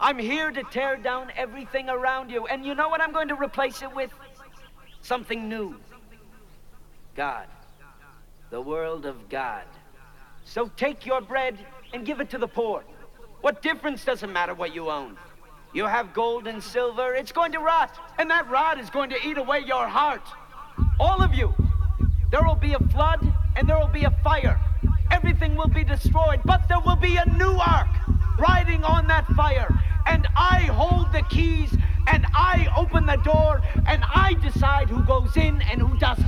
I'm here to tear down everything around you. And you know what I'm going to replace it with? Something new. God. The world of God. So take your bread and give it to the poor. What difference does it matter what you own? You have gold and silver, it's going to rot. And that rot is going to eat away your heart. All of you. There will be a flood and there will be a fire. Everything will be destroyed, but there will be a new ark riding on that fire. And I hold the keys and I open the door and I decide who goes in and who doesn't.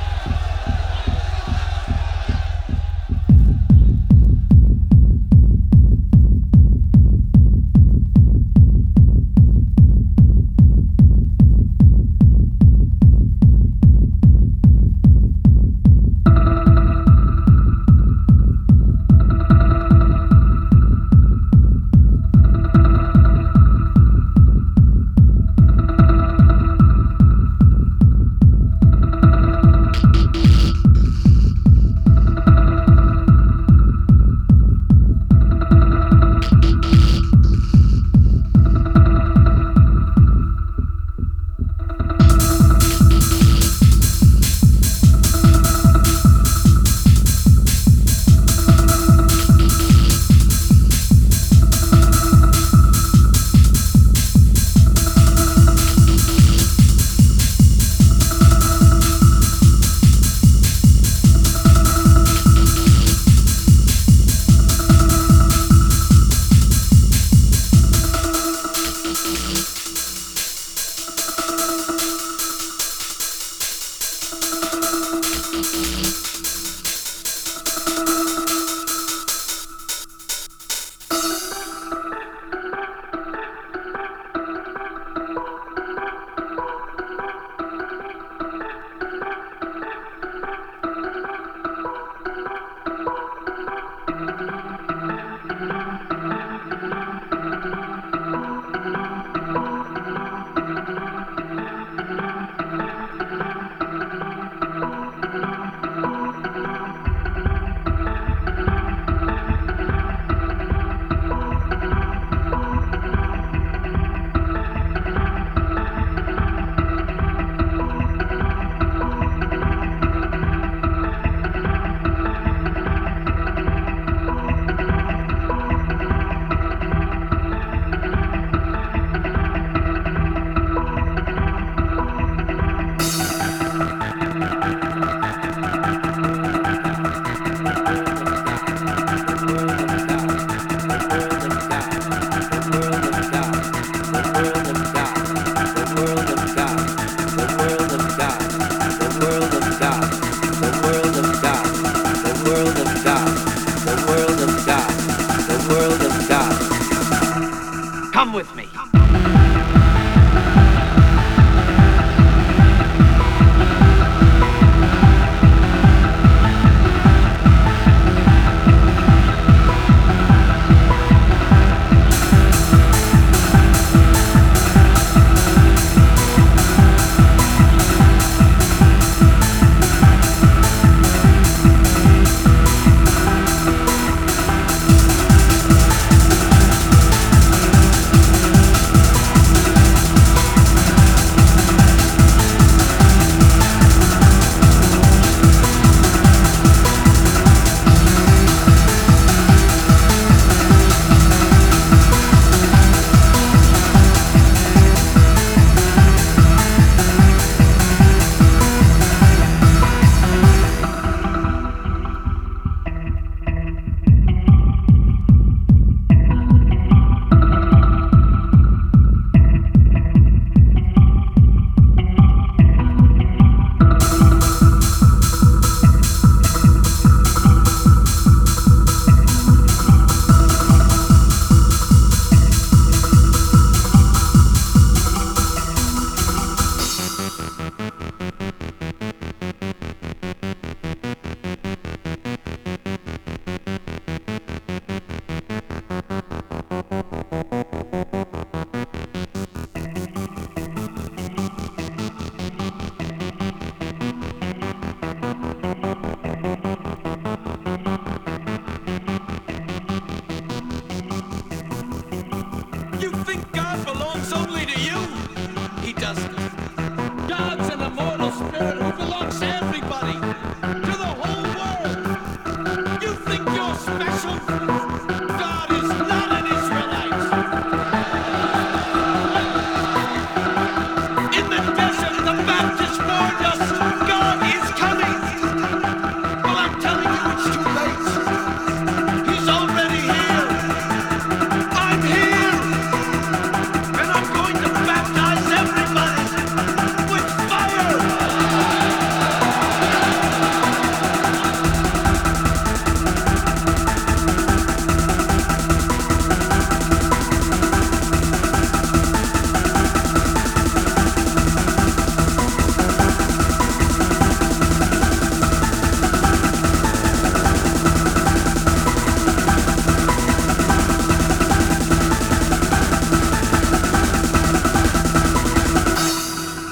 Come with me.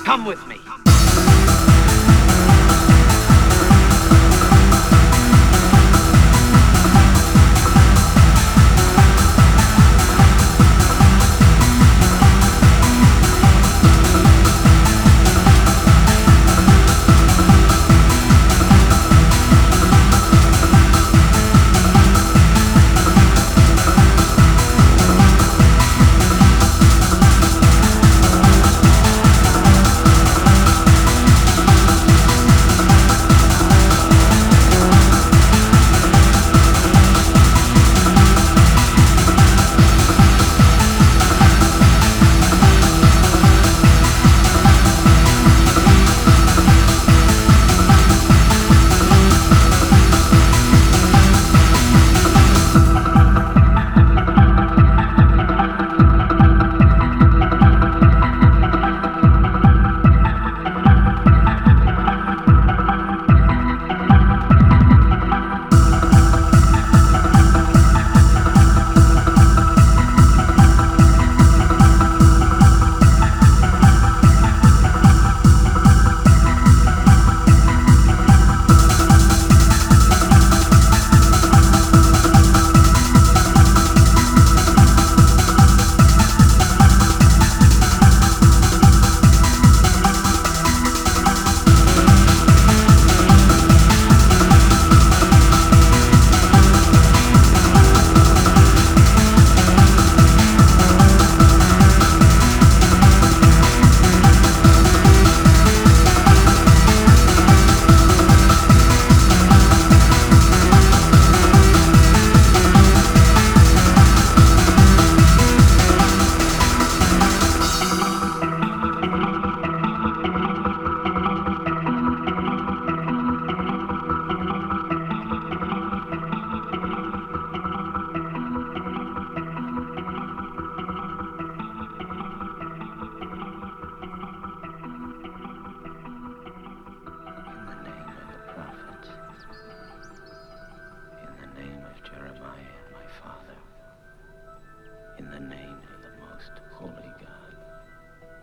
Come with me.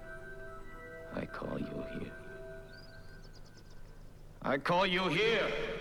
I call you here.